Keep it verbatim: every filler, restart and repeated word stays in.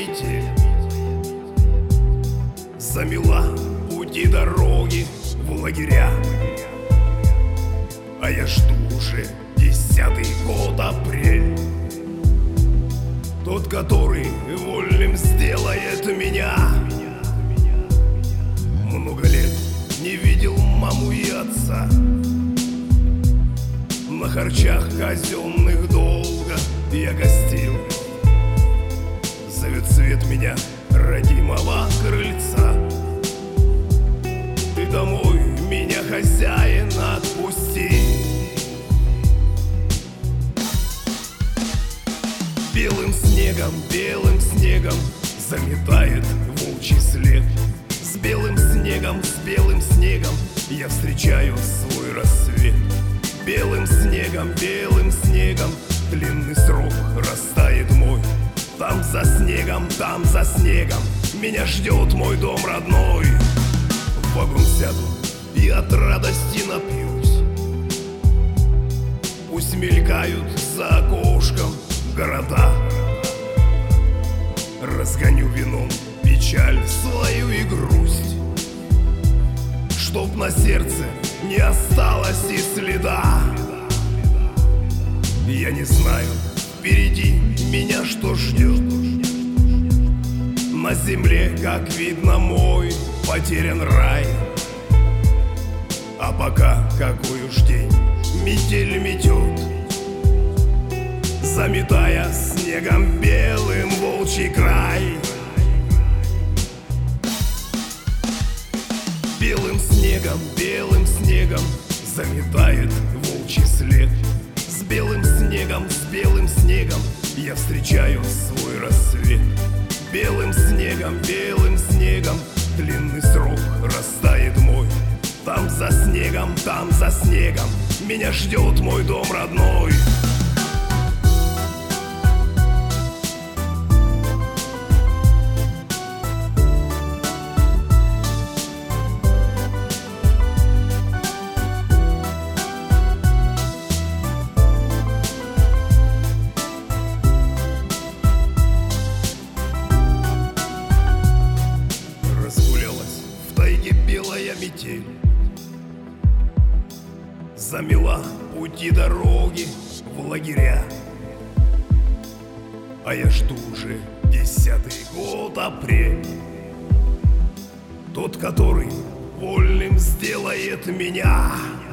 метель замела пути дороги в лагеря, а я жду уже десятый год апрель. Тот, который вольным сделает меня. Много лет не видел маму и отца. На харчах казенных долго я гостил. Зовет свет меня родимого крыльца. Ты домой меня, хозяин, отпусти. Белым снегом, белым снегом заметает волчий след. С белым снегом, с белым снегом я встречаю свой рассвет. Белым снегом, белым снегом длинный срок растает мой. Там за снегом, там за снегом меня ждет мой дом родной. В вагон сяду и от радости напьюсь. Пусть мелькают за окошком города. Разгоню вином печаль свою и грусть, чтоб на сердце не осталось и следа. Я не знаю, впереди меня что ждет. На земле, как видно, мой потерян рай. А пока какой уж день метель метет, заметая снегом белым волчий край. Белым снегом, белым снегом заметает волчий след. С белым снегом, с белым снегом я встречаю свой рассвет. Белым снегом, белым снегом длинный срок растает мой. Там за снегом, там за снегом меня ждет мой дом родной. Белая метель замела пути дороги в лагеря, а я жду уже десятый год апрель. Тот, который вольным сделает меня.